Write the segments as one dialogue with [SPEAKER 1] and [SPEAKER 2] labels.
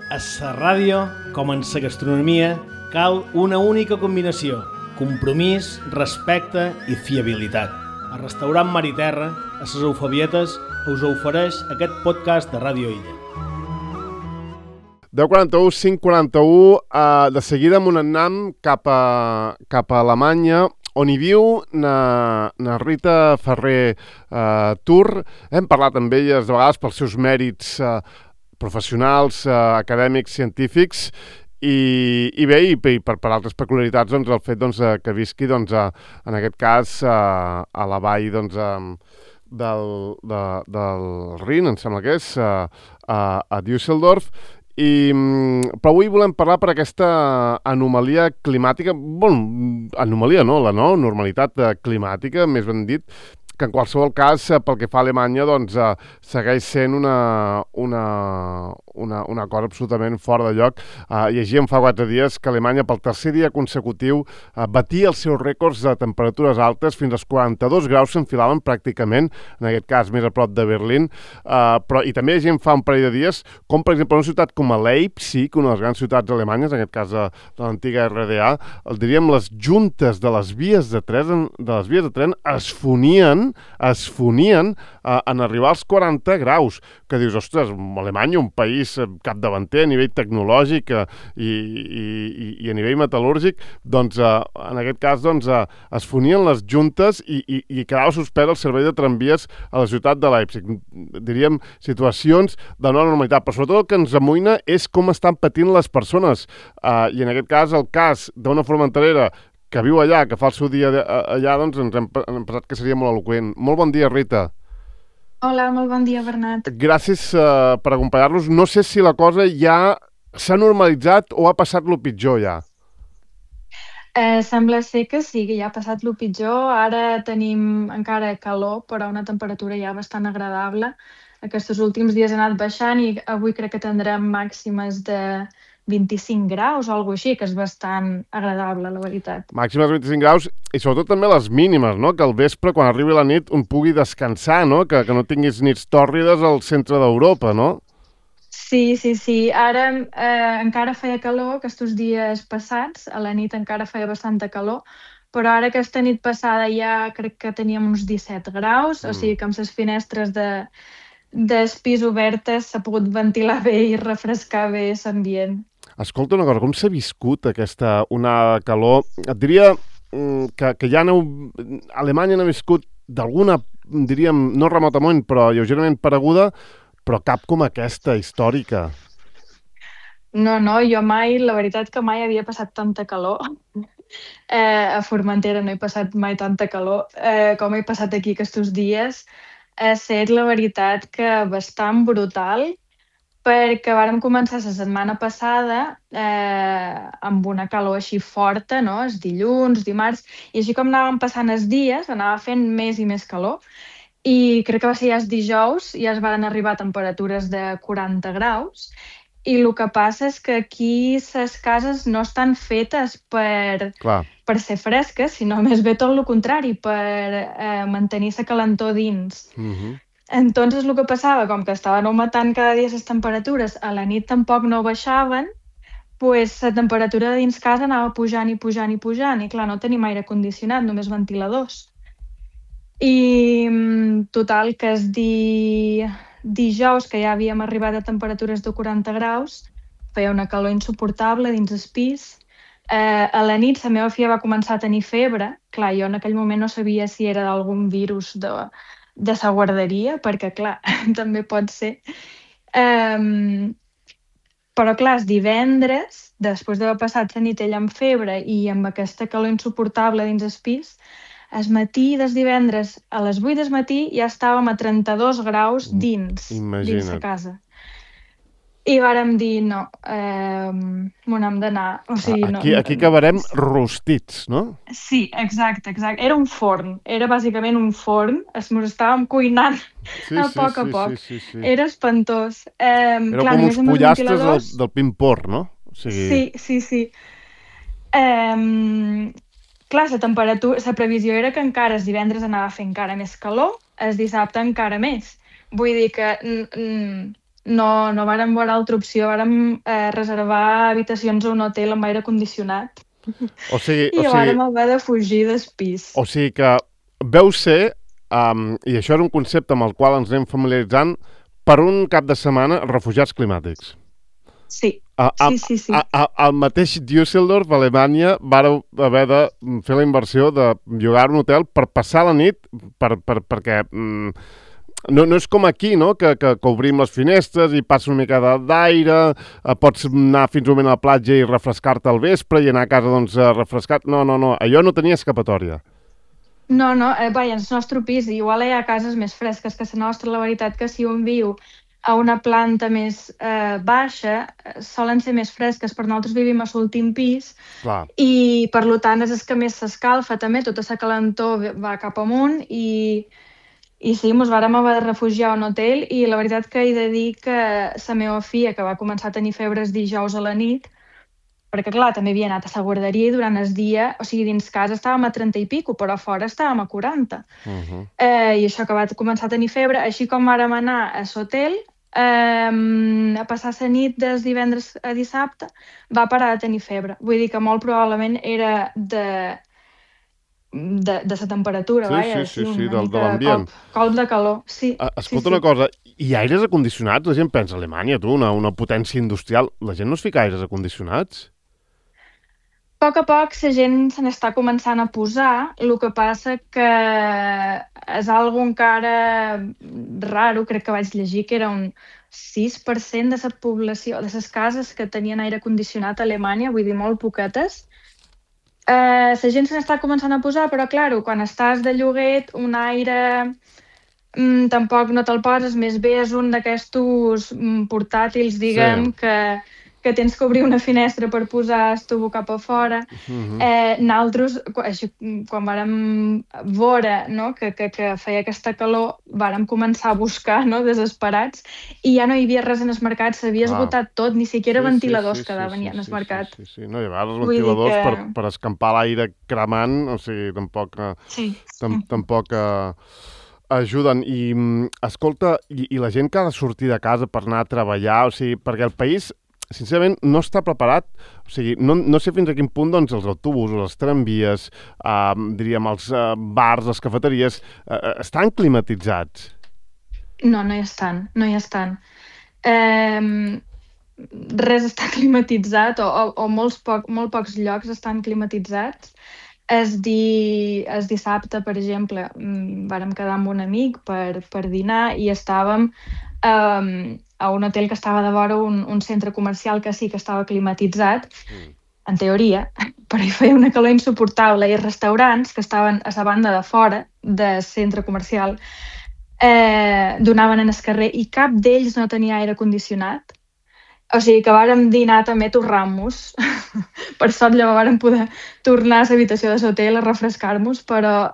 [SPEAKER 1] A la ràdio, com en la gastronomia, cal una única combinació: compromís, respecte i fiabilitat. El restaurant Mar i Terra, a les Eufabietes, us ofereix aquest podcast de Ràdio Illa.
[SPEAKER 2] 10:41, 5:41, de seguida m'ho anem cap a Alemanya, on hi viu na Rita Ferrer Tur. Hem parlat amb ella de vegades pels seus mèrits professionals, acadèmics, científics, i bé, i per altres peculiaritats, doncs, el fet que visqui, doncs, en aquest cas, a la vall, doncs, del Rin, em sembla que és, a Düsseldorf. Però avui volem parlar per aquesta anomalia climàtica, anomalia no, la normalitat climàtica, més ben dit, que en qualsevol cas, pel que fa a Alemanya, doncs, segueix sent una cosa absolutament fora de lloc. Llegíem fa 4 dies que Alemanya, pel tercer dia consecutiu, batia els seus rècords de temperatures altes, fins als 42 graus s'enfilaven pràcticament, en aquest cas més a prop de Berlín, i també llegíem fa un parell de dies, com per exemple una ciutat com a Leipzig, una de les grans ciutats alemanyes, en aquest cas de l'antiga RDA, diríem, les juntes de les vies de tren es fonien en arribar als 40 graus, que dius, ostres, Alemanya, un país capdavanter a nivell tecnològic i a nivell metal·lúrgic, doncs, en aquest cas, doncs, es fonien les juntes i quedava suspès el servei de tramvies a la ciutat de Leipzig. Diríem, situacions de nova normalitat, però sobretot el que ens amoïna és com estan patint les persones, i en aquest cas, el cas d'una formenterera que viu allà, que fa el seu dia allà, doncs ens hem pensat que seria molt eloqüent. Molt bon dia, Rita.
[SPEAKER 3] Hola, molt bon dia, Bernat.
[SPEAKER 2] Gràcies per acompanyar-nos. No sé si la cosa ja s'ha normalitzat o ha passat lo pitjor ja.
[SPEAKER 3] Sembla ser que sí, que ja ha passat lo pitjor. Ara tenim encara calor, però una temperatura ja bastant agradable. Aquests últims dies ha anat baixant i avui crec que tindrem màximes de 25 graus o alguna cosa així, que és bastant agradable, la veritat.
[SPEAKER 2] Màximes 25 graus i sobretot també les mínimes, no? Que al vespre, quan arribi la nit, un pugui descansar, no? Que no tinguis nits tòrrides al centre d'Europa, no?
[SPEAKER 3] Sí. Ara encara feia calor aquests dies passats, a la nit encara feia bastanta calor, però ara aquesta nit passada ja crec que teníem uns 17 graus, o sigui que amb les finestres del pis obertes s'ha pogut ventilar bé i refrescar bé l'ambient.
[SPEAKER 2] Escolta una cosa, com s'ha viscut aquesta onada de calor? Et diria que ja Alemanya n'ha viscut d'alguna, diríem, no remotament, però lleugerament pareguda, però cap com aquesta, històrica.
[SPEAKER 3] No, jo mai, la veritat que mai havia passat tanta calor. A Formentera no he passat mai tanta calor com he passat aquí aquests dies. Ha estat, la veritat, que bastant brutal, perquè vàrem començar la setmana passada amb una calor així forta, no? Els dilluns, dimarts, i així com anàvem passant els dies, anava fent més i més calor, i crec que va ser ja els dijous, ja es van arribar a temperatures de 40 graus, i el que passa és que aquí les cases no estan fetes per ser fresques, sinó més bé tot el contrari, per mantenir la calentor dins. Entonces el que passava, com que estaven augmentant cada dia les temperatures, a la nit tampoc no baixaven, doncs la temperatura de dins casa anava pujant i clar, no tenim aire condicionat, només ventiladors. I total, que és dijous, que ja havíem arribat a temperatures de 40 graus, feia una calor insuportable dins el pis. A la nit la meva filla va començar a tenir febre. Clar, jo en aquell moment no sabia si era d'algun virus de la guarderia, perquè, clar, també pot ser. Però, clar, el divendres, després d'haver passat la nit ella amb febre i amb aquesta calor insuportable dins el pis, al matí del divendres, a les 8 del matí, ja estàvem a 32 graus dins la casa. I vàrem dir, no, m'ho n'hem d'anar. O sigui,
[SPEAKER 2] aquí acabarem rostits, no?
[SPEAKER 3] Sí, exacte. Era un forn, era bàsicament un forn, ens estàvem cuinant a poc.
[SPEAKER 2] Sí.
[SPEAKER 3] Era espantós.
[SPEAKER 2] Era com uns pollastres del Pimpor, no?
[SPEAKER 3] Sí. Clar, la previsió era que encara el divendres anava a fer encara més calor, el dissabte encara més. Vull dir que no vàrem veure altra opció, vàrem reservar habitacions a un hotel amb aire condicionat i vàrem haver de fugir del pis.
[SPEAKER 2] O sigui que veu ser, i això és un concepte amb el qual ens anem familiaritzant, per un cap de setmana, refugiats climàtics.
[SPEAKER 3] Sí. Sí.
[SPEAKER 2] Al mateix Düsseldorf, a Alemanya, vàreu haver de fer la inversió de llogar un hotel per passar la nit, perquè no és com aquí, no? Que obrim les finestres i passa una mica d'aire, pots anar fins un moment a la platja i refrescar-te al vespre i anar a casa doncs refrescat. No, allò no tenia escapatòria.
[SPEAKER 3] No, vaja, el nostre pis, igual hi ha cases més fresques que la nostra, la veritat que si un viu a una planta més baixa, solen ser més fresques, però nosaltres vivim a l'últim pis.
[SPEAKER 2] Clar.
[SPEAKER 3] I per tant és que més s'escalfa també, tota la calentor va cap amunt i sí, ens vàrem haver de refugiar a un hotel i la veritat que he de dir que la meva filla, que va començar a tenir febres dijous a la nit, perquè clar, també havia anat a la guarderia i durant el dia, o sigui, dins casa estàvem a 30 i pico, però a fora estàvem a 40. I això que va començar a tenir febre, així com vàrem anar a l'hotel, a passar la nit des divendres a dissabte, va parar de tenir febre. Vull dir que molt probablement era de la temperatura,
[SPEAKER 2] sí, de l'ambient.
[SPEAKER 3] Colp de calor, sí.
[SPEAKER 2] Escolta una cosa, i aires acondicionats? La gent pensa, Alemanya, tu, una potència industrial, la gent no es fica aires acondicionats?
[SPEAKER 3] A poc la gent se n'està començant a posar, el que passa que és algo encara raro, crec que vaig llegir que era un 6% de la població, de les cases que tenien aire condicionat a Alemanya, vull dir molt poquetes. La gent se n'està començant a posar, però clar, quan estàs de lloguer, un aire tampoc no te'l poses, més bé és un d'aquests portàtils, diguem, que tens que obrir una finestra per posar el tubo cap a fora. Nosaltres, quan vàrem veure que feia aquesta calor, vàrem començar a buscar, desesperats, i ja no hi havia res en el mercat, s'havia esgotat tot, ni siquiera ventiladors quedaven ja en el mercat.
[SPEAKER 2] Sí. No, i a vegades els ventiladors per escampar l'aire cremant, o sigui, tampoc ajuden. I, escolta, i la gent que ha de sortir de casa per anar a treballar, o sigui, perquè el país sincerament, no està preparat, o sigui, no sé fins a quin punt doncs, els autobusos, les tramvies, diríem, els bars, les cafeteries, estan climatitzats?
[SPEAKER 3] No hi estan. Res està climatitzat, o molt pocs llocs estan climatitzats. El dissabte, per exemple, vàrem quedar amb un amic per dinar i estàvem a un hotel que estava de vora un centre comercial que sí que estava climatitzat, en teoria, però hi feia una calor insuportable i restaurants que estaven a la banda de fora del centre comercial donaven en el carrer i cap d'ells no tenia aire condicionat. O sigui que vàrem dinar també torrant-nos. Per sort llavors vàrem poder tornar a l'habitació de l'hotel a refrescar-nos, però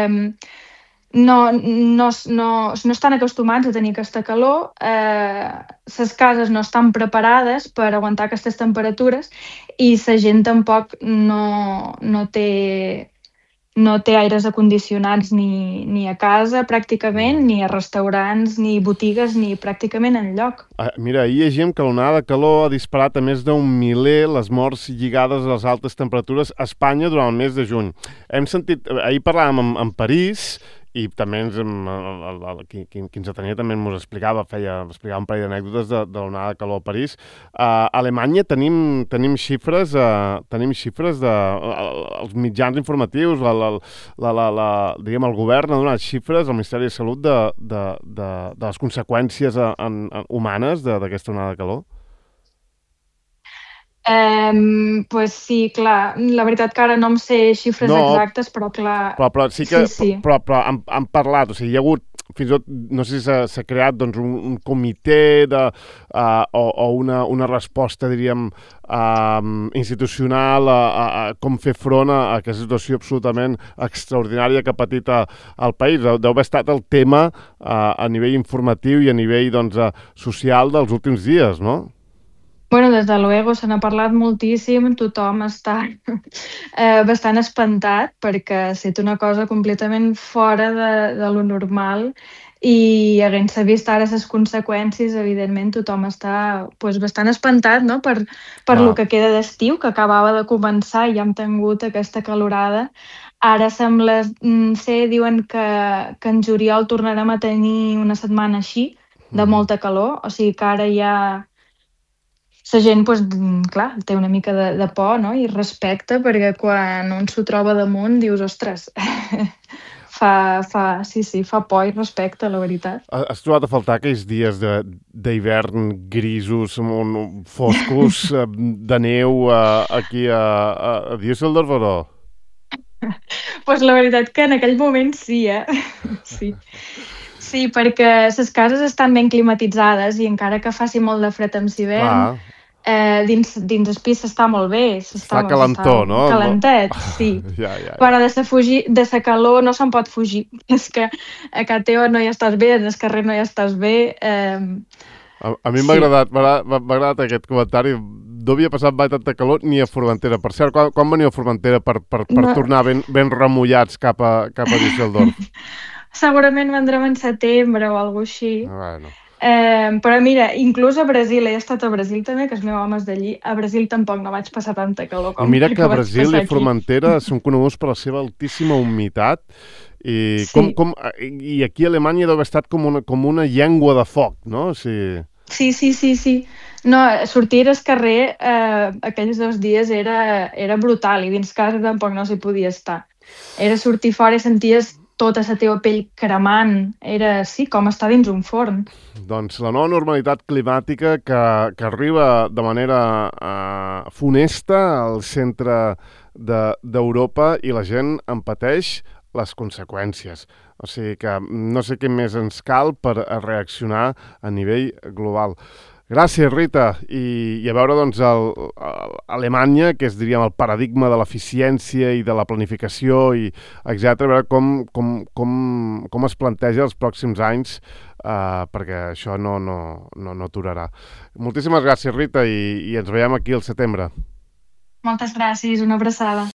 [SPEAKER 3] no estan acostumats a tenir aquesta calor, les cases no estan preparades per aguantar aquestes temperatures i la gent tampoc no té aires acondicionats ni a casa pràcticament, ni a restaurants, ni botigues, ni pràcticament enlloc.
[SPEAKER 2] Mira, ahir llegim que l'onada de calor ha disparat a més d'un miler les morts lligades a les altes temperatures a Espanya durant el mes de juny. Hem sentit, ahir parlàvem amb París, i també qui ens atenia també ens explicava un parell d'anècdotes de l'onada de calor a París. A Alemanya tenim xifres els mitjans informatius, diguem, el govern ha donat xifres al Ministeri de Salut de les conseqüències humanes d'aquesta onada de calor?
[SPEAKER 3] Pues sí, clar. La veritat que ara no em sé xifres exactes, però clar...
[SPEAKER 2] Però sí que però han parlat, o sigui, hi ha hagut, fins i tot, no sé si s'ha creat doncs, un comitè o una resposta, diríem, institucional a com fer front a aquesta situació absolutament extraordinària que ha patit el país. Deu haver estat el tema a nivell informatiu i a nivell doncs, social dels últims dies, no?
[SPEAKER 3] Bueno, des de luego se n'ha parlat moltíssim, tothom està bastant espantat perquè ha estat una cosa completament fora de lo normal i havent-se vist ara les conseqüències, evidentment tothom està bastant espantat, no? per lo que queda d'estiu, que acabava de començar i ja hem tingut aquesta calorada. Ara sembla ser, diuen que en juliol tornarem a tenir una setmana així, de molta calor, o sigui que ara ja la gent, clar, té una mica de por, no? I respecte, perquè quan un s'ho troba damunt dius, ostres, fa por i respecte, la veritat.
[SPEAKER 2] Has trobat a faltar aquells dies d'hivern grisos, foscos, de neu aquí a Düsseldorf o no?
[SPEAKER 3] La veritat que en aquell moment sí, sí. Sí, perquè les cases estan ben climatitzades i encara que faci molt de fred amb l'hivern, dins el pis està molt bé.
[SPEAKER 2] Està calentó, no?
[SPEAKER 3] Calentet, sí.
[SPEAKER 2] Ja.
[SPEAKER 3] Però de la calor no se'n pot fugir. És que a casa teva no hi estàs bé, al carrer no hi estàs bé.
[SPEAKER 2] A mi m'ha agradat aquest comentari. No havia passat mai tanta calor ni a Formentera. Per cert, quan veniu a Formentera per tornar ben remullats cap a Düsseldorf?
[SPEAKER 3] Segurament vendrem en setembre o alguna cosa així.
[SPEAKER 2] Bueno.
[SPEAKER 3] Però mira, inclús a Brasil, he estat a Brasil també, que el meu home és d'allí, a Brasil tampoc no vaig passar tanta calor com
[SPEAKER 2] mira que
[SPEAKER 3] a
[SPEAKER 2] Brasil i Formentera són coneguts per la seva altíssima humitat i, sí. I aquí a Alemanya deu haver estat com una llengua de foc, no? Sí.
[SPEAKER 3] No, sortir al carrer aquells 2 dies era brutal i dins casa tampoc no s'hi podia estar. Era sortir fora i senties tota la teva pell cremant. Era, sí, com estar dins un forn.
[SPEAKER 2] Doncs la nova normalitat climàtica que arriba de manera funesta al centre d'Europa i la gent en pateix les conseqüències. O sigui que no sé què més ens cal per reaccionar a nivell global. Gràcies, Rita. I a veure, doncs, Alemanya, que és, diríem, el paradigma de l'eficiència i de la planificació, i etc., a veure com es planteja els pròxims anys, perquè això no aturarà. Moltíssimes gràcies, Rita, i ens veiem aquí al setembre.
[SPEAKER 3] Moltes gràcies, una abraçada.